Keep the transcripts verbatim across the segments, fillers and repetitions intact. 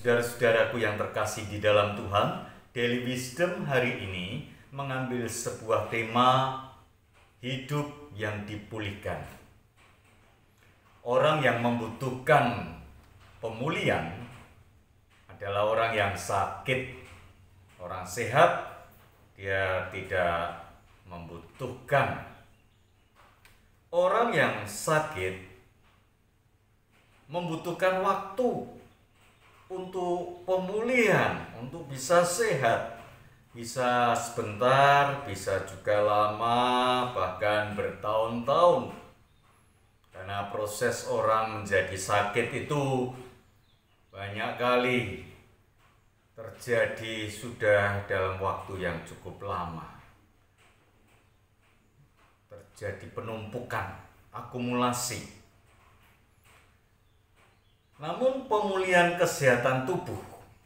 Saudara-saudaraku yang terkasih di dalam Tuhan, Daily Wisdom hari ini mengambil sebuah tema hidup yang dipulihkan. Orang yang membutuhkan pemulihan adalah orang yang sakit. Orang sehat, dia tidak membutuhkan. Orang yang sakit membutuhkan waktu untuk pemulihan, untuk bisa sehat. Bisa sebentar, bisa juga lama, bahkan bertahun-tahun. Karena proses orang menjadi sakit itu banyak kali terjadi sudah dalam waktu yang cukup lama. Terjadi penumpukan, akumulasi. Namun pemulihan kesehatan tubuh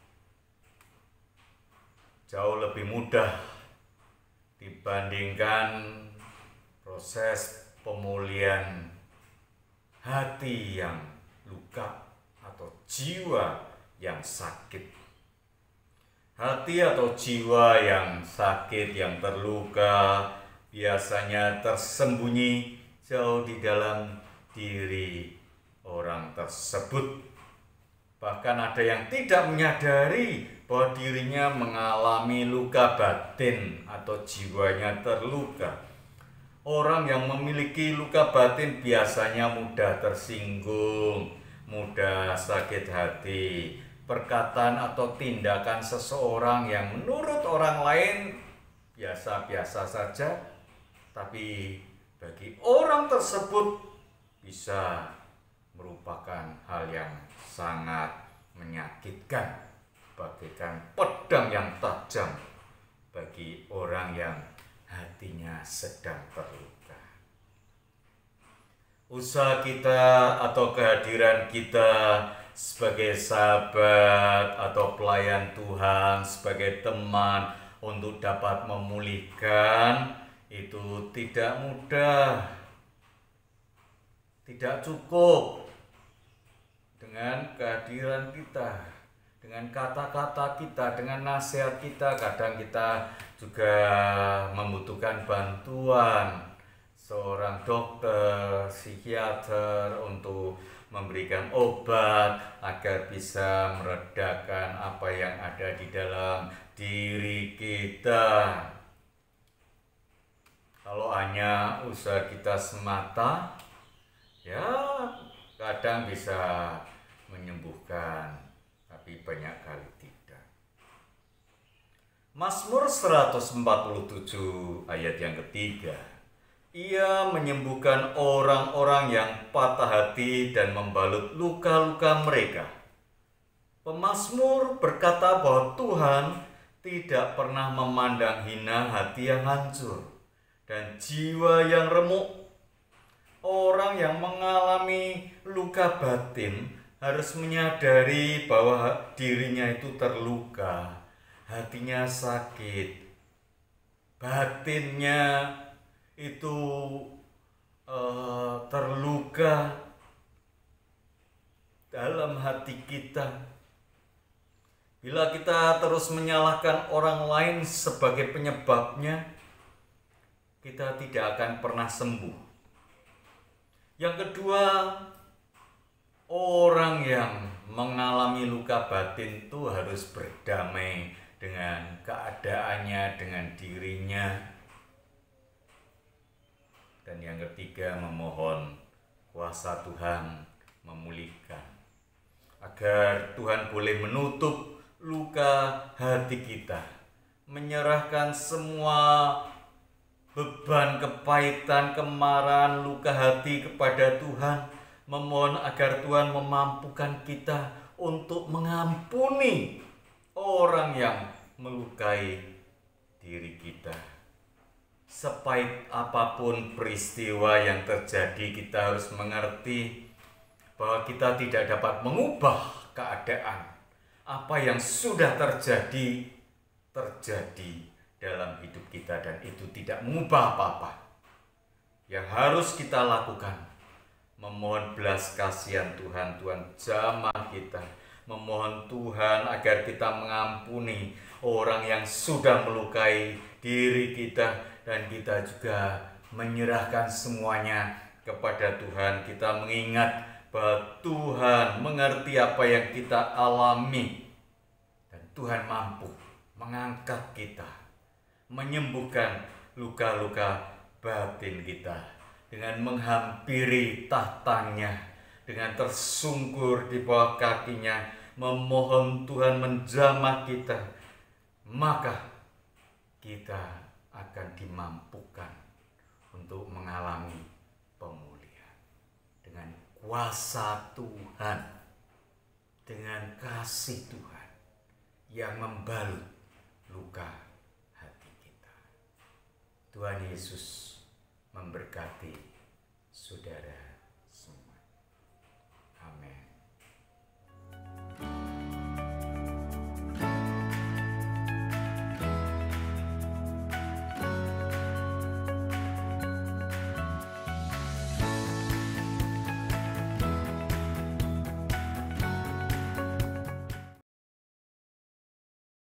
jauh lebih mudah dibandingkan proses pemulihan hati yang luka atau jiwa yang sakit. Hati atau jiwa yang sakit, yang terluka, biasanya tersembunyi jauh di dalam diri orang tersebut. Bahkan ada yang tidak menyadari bahwa dirinya mengalami luka batin atau jiwanya terluka. Orang yang memiliki luka batin biasanya mudah tersinggung, mudah sakit hati. Perkataan atau tindakan seseorang yang menurut orang lain biasa-biasa saja, tapi bagi orang tersebut bisa merupakan hal yang sangat menyakitkan, bagaikan pedang yang tajam bagi orang yang hatinya sedang terluka. Usaha kita atau kehadiran kita sebagai sahabat atau pelayan Tuhan, sebagai teman untuk dapat memulihkan itu tidak mudah, tidak cukup dengan kehadiran kita, dengan kata-kata kita, dengan nasihat kita. Kadang kita juga membutuhkan bantuan seorang dokter, psikiater untuk memberikan obat agar bisa meredakan apa yang ada di dalam diri kita. Kalau hanya usaha kita semata, ya kadang bisa menyembuhkan, tapi banyak kali tidak. Mazmur seratus empat puluh tujuh ayat yang ketiga. Ia menyembuhkan orang-orang yang patah hati dan membalut luka-luka mereka. Pemazmur berkata bahwa Tuhan tidak pernah memandang hina hati yang hancur dan jiwa yang remuk. Orang yang mengalami luka batin harus menyadari bahwa dirinya itu terluka, hatinya sakit, batinnya itu uh, terluka dalam hati kita. Bila kita terus menyalahkan orang lain sebagai penyebabnya, kita tidak akan pernah sembuh. Yang kedua, orang yang mengalami luka batin itu harus berdamai dengan keadaannya, dengan dirinya. Dan yang ketiga, memohon kuasa Tuhan memulihkan, agar Tuhan boleh menutup luka hati kita, menyerahkan semua beban, kepahitan, kemarahan, luka hati kepada Tuhan, memohon agar Tuhan memampukan kita untuk mengampuni orang yang melukai diri kita. Sepahit apapun peristiwa yang terjadi, kita harus mengerti bahwa kita tidak dapat mengubah keadaan. Apa yang sudah terjadi, terjadi dalam hidup kita, dan itu tidak mengubah apa-apa. Yang harus kita lakukan, memohon belas kasihan Tuhan. Tuhan jamah kita, memohon Tuhan agar kita mengampuni orang yang sudah melukai diri kita, dan kita juga menyerahkan semuanya kepada Tuhan. Kita mengingat bahwa Tuhan mengerti apa yang kita alami, dan Tuhan mampu mengangkat kita, menyembuhkan luka-luka batin kita dengan menghampiri tahtanya, dengan tersungkur di bawah kakinya, memohon Tuhan menjamah kita, maka kita akan dimampukan untuk mengalami pemulihan dengan kuasa Tuhan, dengan kasih Tuhan yang membalut luka hati kita. Tuhan Yesus memberkati saudara.